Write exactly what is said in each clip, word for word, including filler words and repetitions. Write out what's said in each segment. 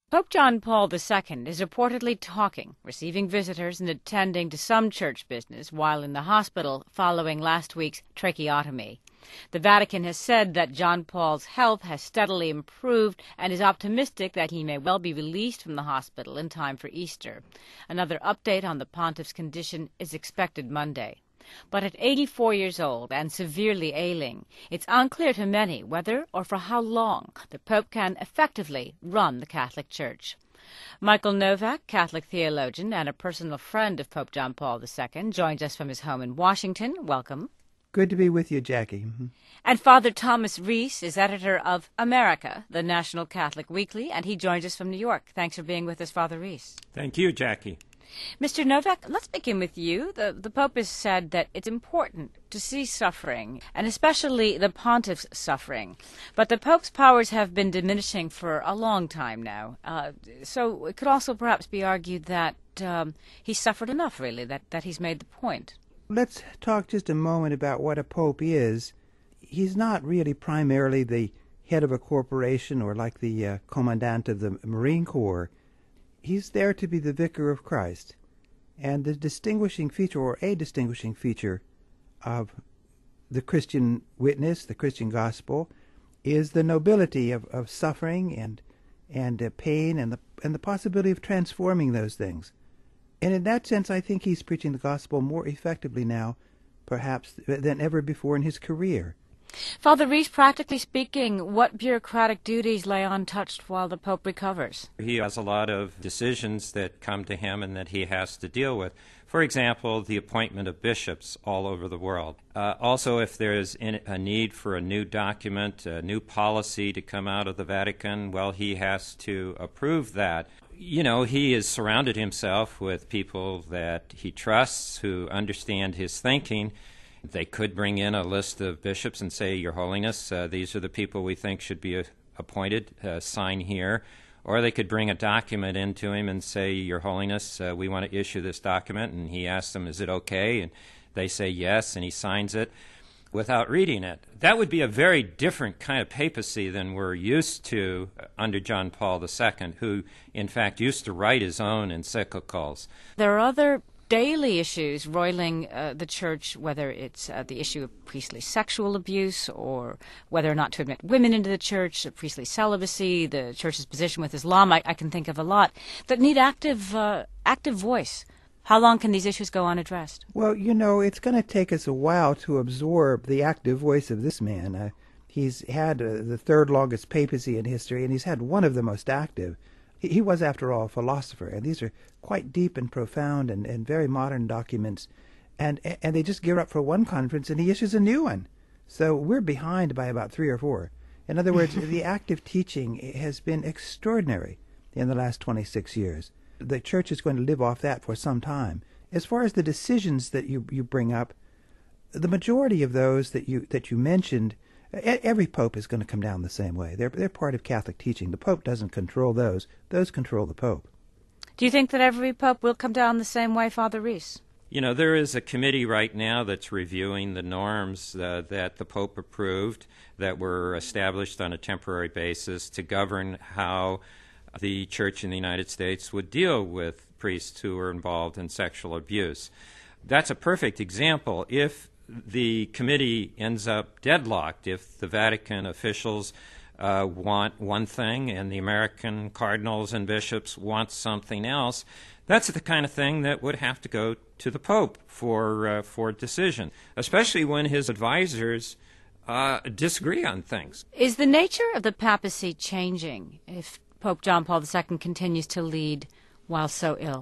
Pope John Paul the Second is reportedly talking, receiving visitors, and attending to some church business while in the hospital following last week's tracheotomy. The Vatican has said that John Paul's health has steadily improved and is optimistic that he may well be released from the hospital in time for Easter. Another update on the pontiff's condition is expected Monday. But at eighty-four years old and severely ailing, it's unclear to many whether or for how long the Pope can effectively run the Catholic Church. Michael Novak, Catholic theologian and a personal friend of Pope John Paul the Second, joins us from his home in Washington. Welcome. Good to be with you, Jackie. Mm-hmm. And Father Thomas Reese is editor of America, the National Catholic Weekly, and he joins us from New York. Thanks for being with us, Father Reese. Thank you, Jackie. Mister Novak, let's begin with you. The, the Pope has said that it's important to see suffering, and especially the pontiff's suffering. But the Pope's powers have been diminishing for a long time now. Uh, so it could also perhaps be argued that um, he's suffered enough, really, that, that he's made the point. Let's talk just a moment about what a pope is. He's not really primarily the head of a corporation or like the uh, commandant of the Marine Corps. He's there to be the vicar of Christ. And the distinguishing feature, or a distinguishing feature, of the Christian witness, the Christian gospel, is the nobility of, of suffering and and uh, pain and the and the possibility of transforming those things. And in that sense, I think he's preaching the gospel more effectively now, perhaps, than ever before in his career. Father Reese, practically speaking, what bureaucratic duties lay untouched while the Pope recovers? He has a lot of decisions that come to him and that he has to deal with. For example, the appointment of bishops all over the world. Uh, also, if there's a need for a new document, a new policy to come out of the Vatican, well, he has to approve that. You know, he has surrounded himself with people that he trusts, who understand his thinking. They could bring in a list of bishops and say, Your Holiness, uh, these are the people we think should be uh, appointed, uh, sign here. Or they could bring a document into him and say, Your Holiness, uh, we want to issue this document. And he asks them, is it okay? And they say yes, and he signs it without reading it. That would be a very different kind of papacy than we're used to under John Paul the Second, who, in fact, used to write his own encyclicals. There are other daily issues roiling uh, the Church, whether it's uh, the issue of priestly sexual abuse or whether or not to admit women into the Church, priestly celibacy, the Church's position with Islam. I, I can think of a lot that need active, uh, active voice. How long can these issues go unaddressed? Well, you know, it's going to take us a while to absorb the active voice of this man. Uh, he's had uh, the third longest papacy in history, and he's had one of the most active. He, he was, after all, a philosopher, and these are quite deep and profound and, and very modern documents. And, and they just gear up for one conference, and he issues a new one. So we're behind by about three or four. In other words, the active teaching has been extraordinary in the last twenty-six years. The Church is going to live off that for some time. As far as the decisions that you, you bring up, the majority of those that you that you mentioned, every pope is going to come down the same way. They're they're part of Catholic teaching. The Pope doesn't control those; those control the Pope. Do you think that every pope will come down the same way, Father Reese? You know, there is a committee right now that's reviewing the norms uh, that the Pope approved that were established on a temporary basis to govern how the Church in the United States would deal with priests who were involved in sexual abuse. That's a perfect example. If the committee ends up deadlocked, if the Vatican officials uh, want one thing and the American cardinals and bishops want something else, that's the kind of thing that would have to go to the Pope for uh, for decision, especially when his advisors uh, disagree on things. Is the nature of the papacy changing if Pope John Paul the Second continues to lead while so ill?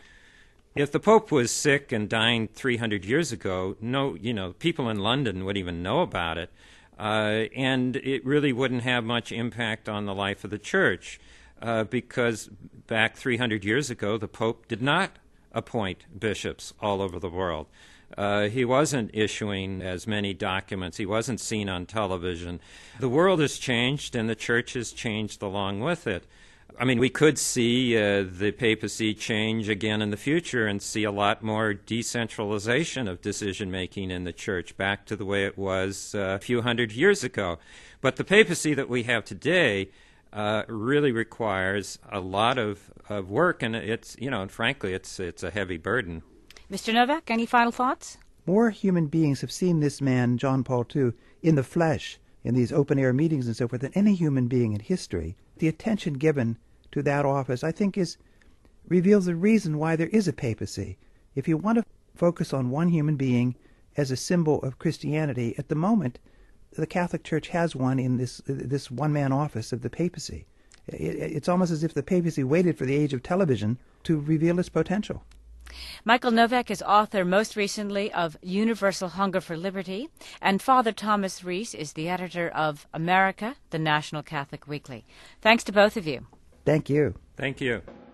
If the Pope was sick and dying three hundred years ago, no, you know, people in London would even know about it, uh, and it really wouldn't have much impact on the life of the Church, uh, because back three hundred years ago, the Pope did not appoint bishops all over the world. Uh, he wasn't issuing as many documents. He wasn't seen on television. The world has changed, and the Church has changed along with it. I mean, we could see uh, the papacy change again in the future and see a lot more decentralization of decision-making in the Church, back to the way it was uh, a few hundred years ago. But the papacy that we have today uh, really requires a lot of, of work, and it's, you know, and frankly, it's it's a heavy burden. Mister Novak, any final thoughts? More human beings have seen this man, John Paul the Second, in the flesh, in these open-air meetings and so forth, than any human being in history. The attention given to that office, I think, is reveals the reason why there is a papacy. If you want to focus on one human being as a symbol of Christianity, at the moment, the Catholic Church has one in this this one-man office of the papacy. It, it's almost as if the papacy waited for the age of television to reveal its potential. Michael Novak is author most recently of Universal Hunger for Liberty, and Father Thomas Reese is the editor of America, the National Catholic Weekly. Thanks to both of you. Thank you. Thank you.